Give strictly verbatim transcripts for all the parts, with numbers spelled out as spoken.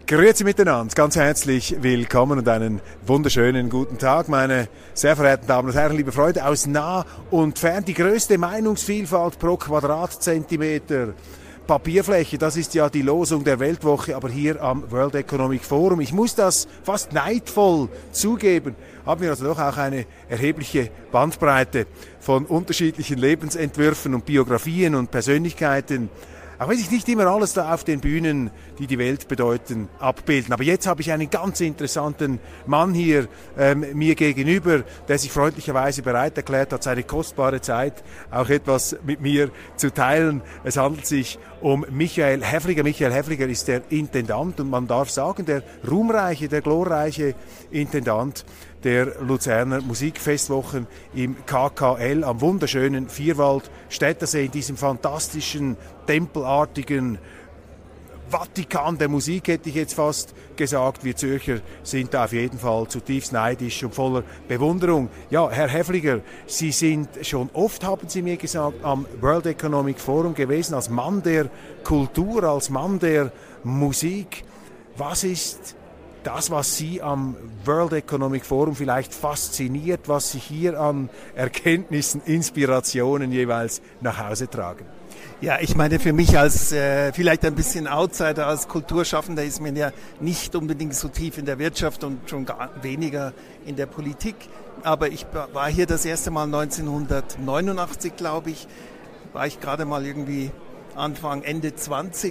Grüezi miteinander, ganz herzlich willkommen und einen wunderschönen guten Tag, meine sehr verehrten Damen und Herren, liebe Freunde aus nah und fern. Die größte Meinungsvielfalt pro Quadratzentimeter Papierfläche, das ist ja die Losung der Weltwoche, aber hier am World Economic Forum. Ich muss das fast neidvoll zugeben, haben wir also doch auch eine erhebliche Bandbreite von unterschiedlichen Lebensentwürfen und Biografien und Persönlichkeiten. Auch wenn sich nicht immer alles da auf den Bühnen, die die Welt bedeuten, abbilden. Aber jetzt habe ich einen ganz interessanten Mann hier ähm, mir gegenüber, der sich freundlicherweise bereit erklärt hat, seine kostbare Zeit auch etwas mit mir zu teilen. Es handelt sich um Michael Häfliger. Michael Häfliger ist der Intendant und man darf sagen, der ruhmreiche, der glorreiche Intendant der Luzerner Musikfestwochen im K K L am wunderschönen Vierwaldstättersee, in diesem fantastischen, tempelartigen Vatikan der Musik, hätte ich jetzt fast gesagt. Wir Zürcher sind da auf jeden Fall zutiefst neidisch und voller Bewunderung. Ja, Herr Häfliger, Sie sind schon oft, haben Sie mir gesagt, am World Economic Forum gewesen, als Mann der Kultur, als Mann der Musik. Was ist das, was Sie am World Economic Forum vielleicht fasziniert, was Sie hier an Erkenntnissen, Inspirationen jeweils nach Hause tragen? Ja, ich meine, für mich als äh, vielleicht ein bisschen Outsider, als Kulturschaffender ist man ja nicht unbedingt so tief in der Wirtschaft und schon gar weniger in der Politik. Aber ich war hier das erste Mal neunzehnhundertneunundachtzig, glaube ich, war ich gerade mal irgendwie Anfang, Ende zwanzig.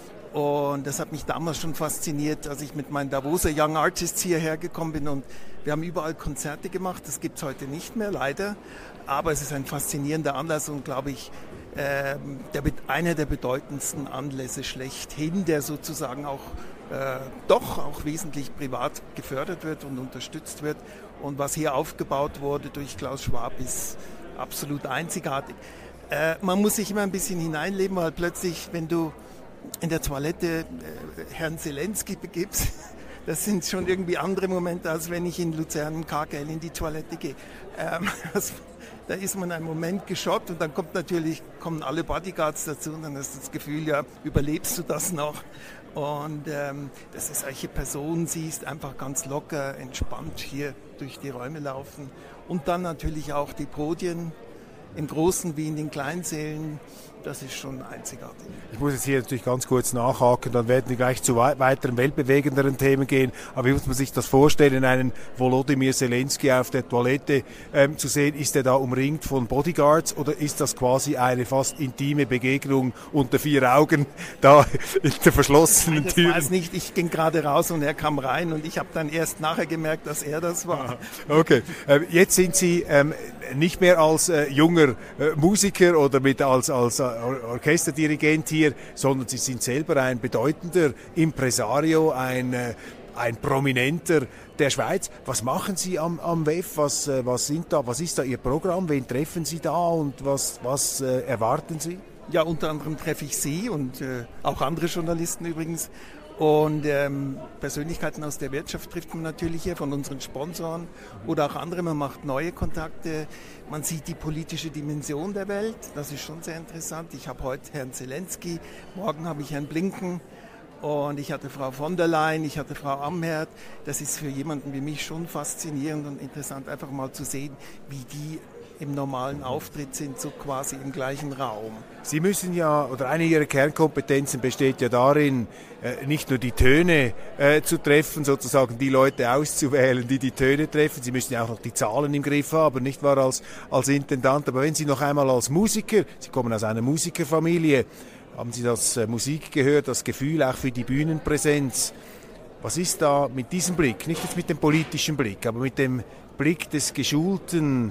Und das hat mich damals schon fasziniert, als ich mit meinen Davoser Young Artists hierher gekommen bin. Und wir haben überall Konzerte gemacht. Das gibt es heute nicht mehr, leider. Aber es ist ein faszinierender Anlass und, glaube ich, äh, der, einer der bedeutendsten Anlässe schlechthin, der sozusagen auch äh, doch auch wesentlich privat gefördert wird und unterstützt wird. Und was hier aufgebaut wurde durch Klaus Schwab, ist absolut einzigartig. Äh, man muss sich immer ein bisschen hineinleben, weil plötzlich, wenn du in der Toilette äh, Herrn Zelensky begibst, das sind schon irgendwie andere Momente, als wenn ich in Luzern im K K L in die Toilette gehe. Ähm, das, da ist man einen Moment geschockt und dann kommt natürlich, kommen alle Bodyguards dazu und dann hast du das Gefühl, ja, überlebst du das noch? Und ähm, dass du solche Personen siehst, einfach ganz locker, entspannt hier durch die Räume laufen. Und dann natürlich auch die Podien, im Großen wie in den kleinen Sälen, das ist schon einzigartig. Ich muss jetzt hier natürlich ganz kurz nachhaken, dann werden wir gleich zu weiteren weltbewegenderen Themen gehen. Aber wie muss man sich das vorstellen, einen Volodymyr Zelensky auf der Toilette ähm, zu sehen? Ist er da umringt von Bodyguards oder ist das quasi eine fast intime Begegnung unter vier Augen da in der verschlossenen Nein, Tür? Ich weiß nicht, ich ging gerade raus und er kam rein und ich habe dann erst nachher gemerkt, dass er das war. Okay, ähm, jetzt sind Sie ähm, nicht mehr als äh, junger äh, Musiker oder mit als, als äh, Orchesterdirigent hier, sondern Sie sind selber ein bedeutender Impresario, ein, äh, ein Prominenter der Schweiz. Was machen Sie am, am W E F? Was, äh, was, sind da, was ist da Ihr Programm? Wen treffen Sie da und was, was äh, erwarten Sie? Ja, unter anderem treffe ich Sie und äh, auch andere Journalisten übrigens. Und ähm, Persönlichkeiten aus der Wirtschaft trifft man natürlich hier, von unseren Sponsoren oder auch andere. Man macht neue Kontakte, man sieht die politische Dimension der Welt. Das ist schon sehr interessant. Ich habe heute Herrn Zelensky, morgen habe ich Herrn Blinken und ich hatte Frau von der Leyen, ich hatte Frau Amherd. Das ist für jemanden wie mich schon faszinierend und interessant, einfach mal zu sehen, wie die im normalen Auftritt sind, so quasi im gleichen Raum. Sie müssen ja, oder eine Ihrer Kernkompetenzen besteht ja darin, äh, nicht nur die Töne äh, zu treffen, sozusagen die Leute auszuwählen, die die Töne treffen. Sie müssen ja auch noch die Zahlen im Griff haben, nicht wahr, als, als Intendant. Aber wenn Sie noch einmal als Musiker, Sie kommen aus einer Musikerfamilie, haben Sie das äh, Musik gehört, das Gefühl auch für die Bühnenpräsenz. Was ist da mit diesem Blick, nicht jetzt mit dem politischen Blick, aber mit dem Blick des geschulten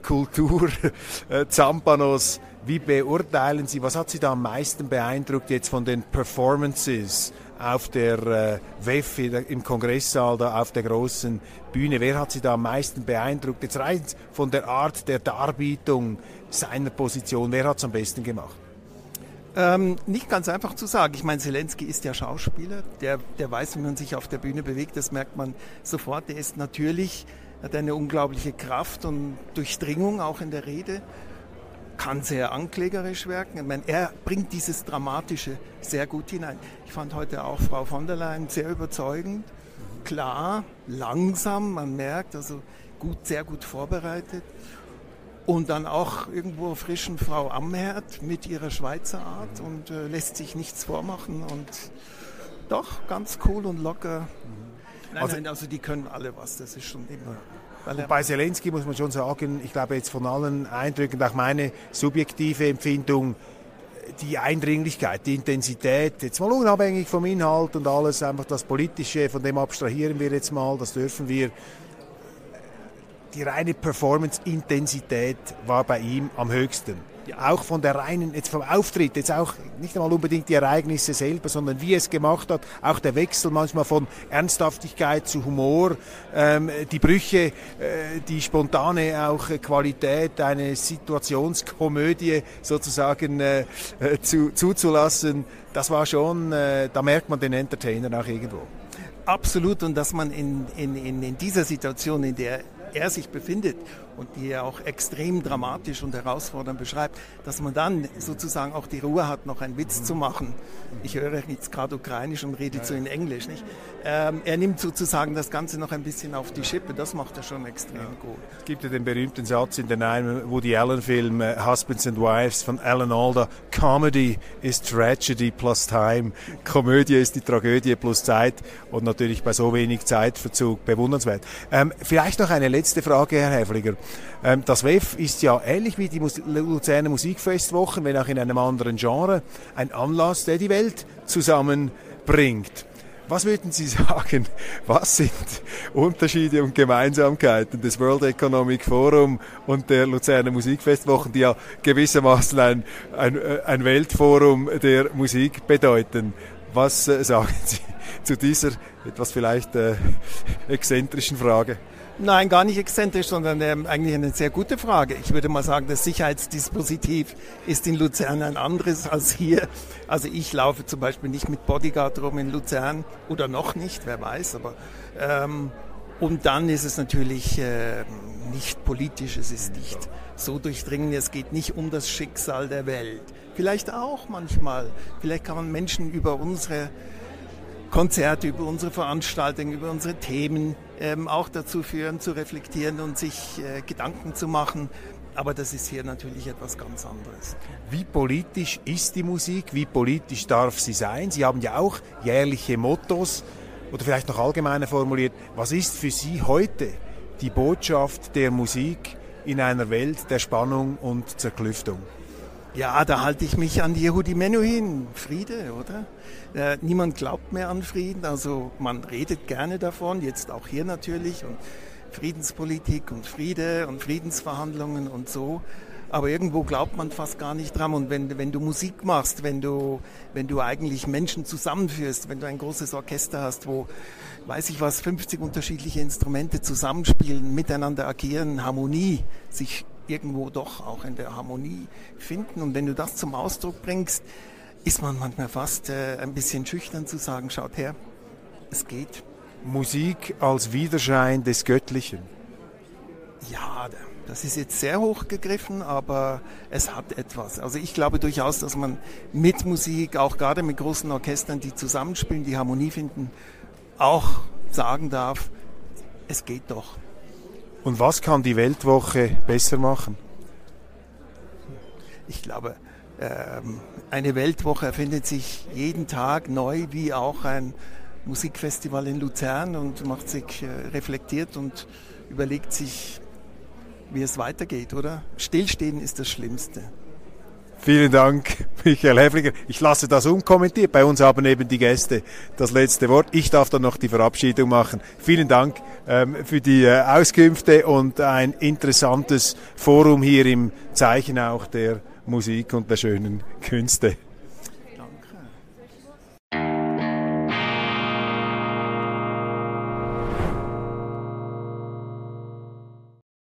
Kultur-Zampanos, wie beurteilen Sie, was hat Sie da am meisten beeindruckt jetzt von den Performances auf der äh, W E F im Kongresssaal, da auf der großen Bühne? Wer hat Sie da am meisten beeindruckt? Jetzt rein von der Art der Darbietung seiner Position, wer hat es am besten gemacht? Ähm, nicht ganz einfach zu sagen. Ich meine, Zelensky ist ja Schauspieler, der, der weiß, wie man sich auf der Bühne bewegt, das merkt man sofort. Der ist natürlich, hat eine unglaubliche Kraft und Durchdringung auch in der Rede. kann sehr anklägerisch wirken. Ich meine, er bringt dieses Dramatische sehr gut hinein. Ich fand heute auch Frau von der Leyen sehr überzeugend, klar, langsam, man merkt, also gut, sehr gut vorbereitet. Und dann auch irgendwo frischen Frau Amherd mit ihrer Schweizer Art und äh, lässt sich nichts vormachen und doch ganz cool und locker. Nein, also, nein, also die können alle was, das ist schon immer. Und bei Zelensky muss man schon sagen, ich glaube jetzt von allen Eindrücken, auch meine subjektive Empfindung, die Eindringlichkeit, die Intensität, jetzt mal unabhängig vom Inhalt und alles, einfach das Politische, von dem abstrahieren wir jetzt mal, das dürfen wir. Die reine Performance-Intensität war bei ihm am höchsten. Ja. Auch von der reinen, jetzt vom Auftritt, jetzt auch nicht einmal unbedingt die Ereignisse selber, sondern wie er es gemacht hat, auch der Wechsel manchmal von Ernsthaftigkeit zu Humor, ähm, die Brüche, äh, die spontane auch äh, Qualität, eine Situationskomödie sozusagen äh, äh, zu, zuzulassen, das war schon, äh, da merkt man den Entertainer auch irgendwo. Absolut, und dass man in, in, in, in dieser Situation, in der er sich befindet und die er auch extrem dramatisch und herausfordernd beschreibt, dass man dann sozusagen auch die Ruhe hat, noch einen Witz zu machen. Ich höre jetzt gerade Ukrainisch und rede so in Englisch, nicht? Ähm, er nimmt sozusagen das Ganze noch ein bisschen auf die Schippe, das macht er schon extrem ja. gut. Es gibt ja den berühmten Satz in den einen Woody Allen-Film äh, Husbands and Wives von Alan Alda, Comedy is Tragedy plus Time. Komödie ist die Tragödie plus Zeit und natürlich bei so wenig Zeitverzug bewundernswert. Ähm, vielleicht noch eine letzte Frage, Herr Häfliger. Ähm, das W E F ist ja ähnlich wie die Mus- Luzerner Musikfestwochen, wenn auch in einem anderen Genre, ein Anlass, der die Welt zusammenbringt. Was würden Sie sagen, was sind Unterschiede und Gemeinsamkeiten des World Economic Forum und der Luzerner Musikfestwochen, die ja gewissermaßen ein, ein, ein Weltforum der Musik bedeuten? Was äh, sagen Sie zu dieser etwas vielleicht äh, exzentrischen Frage? Nein, gar nicht exzentrisch, sondern ähm, eigentlich eine sehr gute Frage. Ich würde mal sagen, das Sicherheitsdispositiv ist in Luzern ein anderes als hier. Also ich laufe zum Beispiel nicht mit Bodyguard rum in Luzern oder noch nicht, wer weiß. Aber ähm, und dann ist es natürlich äh, nicht politisch, es ist nicht so durchdringend, es geht nicht um das Schicksal der Welt. Vielleicht auch manchmal, vielleicht kann man Menschen über unsere Konzerte, über unsere Veranstaltungen, über unsere Themen ähm, auch dazu führen, zu reflektieren und sich äh, Gedanken zu machen. Aber das ist hier natürlich etwas ganz anderes. Wie politisch ist die Musik? Wie politisch darf sie sein? Sie haben ja auch jährliche Mottos oder vielleicht noch allgemeiner formuliert. Was ist für Sie heute die Botschaft der Musik in einer Welt der Spannung und Zerklüftung? Ja, da halte ich mich an Yehudi Menuhin. Friede, oder? Äh, niemand glaubt mehr an Frieden, also man redet gerne davon, jetzt auch hier natürlich, und Friedenspolitik und Friede und Friedensverhandlungen und so. Aber irgendwo glaubt man fast gar nicht dran. Und wenn, wenn du Musik machst, wenn du, wenn du eigentlich Menschen zusammenführst, wenn du ein großes Orchester hast, wo, weiß ich was, fünfzig unterschiedliche Instrumente zusammenspielen, miteinander agieren, Harmonie, sich irgendwo doch auch in der Harmonie finden. Und wenn du das zum Ausdruck bringst, ist man manchmal fast äh, ein bisschen schüchtern zu sagen, schaut her, es geht. Musik als Widerschein des Göttlichen. Ja, das ist jetzt sehr hoch gegriffen, aber es hat etwas. Also ich glaube durchaus, dass man mit Musik, auch gerade mit großen Orchestern, die zusammenspielen, die Harmonie finden, auch sagen darf, es geht doch. Und was kann die Weltwoche besser machen? Ich glaube, ähm, eine Weltwoche erfindet sich jeden Tag neu, wie auch ein Musikfestival in Luzern, und macht sich äh, reflektiert und überlegt sich, wie es weitergeht, oder? Stillstehen ist das Schlimmste. Vielen Dank, Michael Häfliger. Ich lasse das unkommentiert. Bei uns haben eben die Gäste das letzte Wort. Ich darf dann noch die Verabschiedung machen. Vielen Dank ähm, für die äh, Auskünfte und ein interessantes Forum hier im Zeichen auch der Musik und der schönen Künste.